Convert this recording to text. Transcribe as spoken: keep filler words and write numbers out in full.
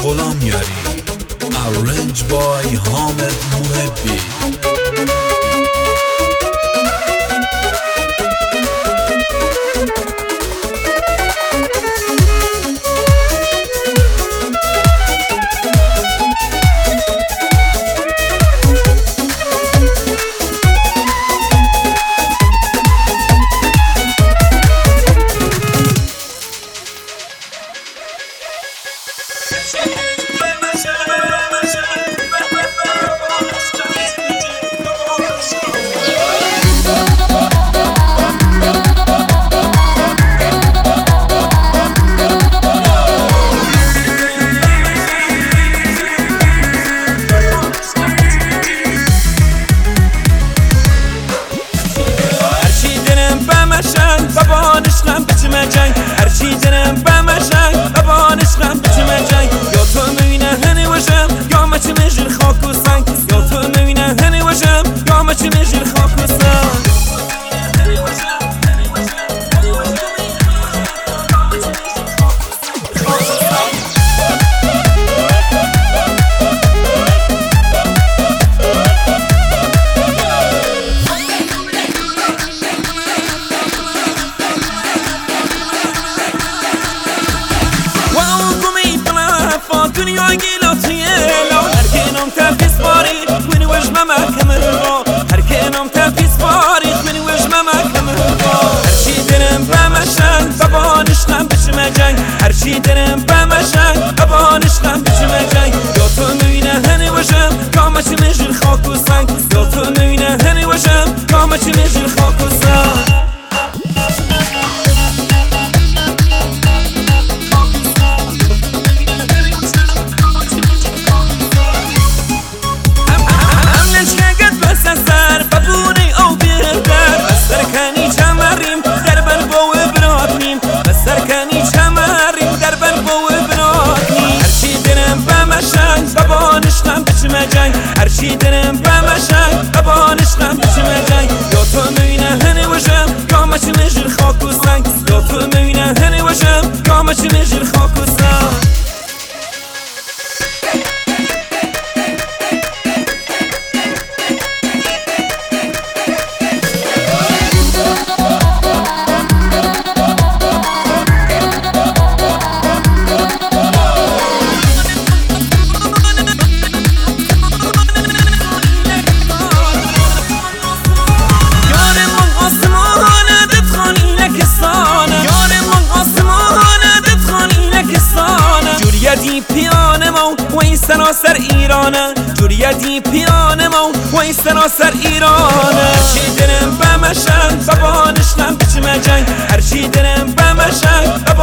غلام یاری. Arranged by حامد محبی. هرچی دلم بمشن بابان عشقم بچمه جنگ یا تو میبینه هنی وشم یا مچه مجر خاک و سنگ یا تو میبینه هنی وشم یا مچه مجر خاک و سنگ دنیا گیلاتیه لا هر کنم تفیز باری من وجم محکم رو هر کنم تفیز باری من وجم محکم رو هرچی دلم بمشن بابان عشقم بچمه جنگ هرچی دلم بمشن بابان عشقم بچمه جنگ یا تو میبینه هنی وجم یا مچه مجر خاک و سنگ یا تو میبینه هنی وجم یا مچه مجر خاک و سنگ هرچی دلم بمشن بابان عشقم بچمه جنگ یا تو میبینه هنی وشم یا مچه مجر خاک و سنگ یا تو میبینه هنی وشم یا مچه مجر خاک و سنگ جوریتی پیانه مو و این سراسر ایرانه جوریتی پیانه مو و این سراسر ایرانه هرچی دلم بمشن بابان عشقم بچمه جنگ هرچی دلم بمشن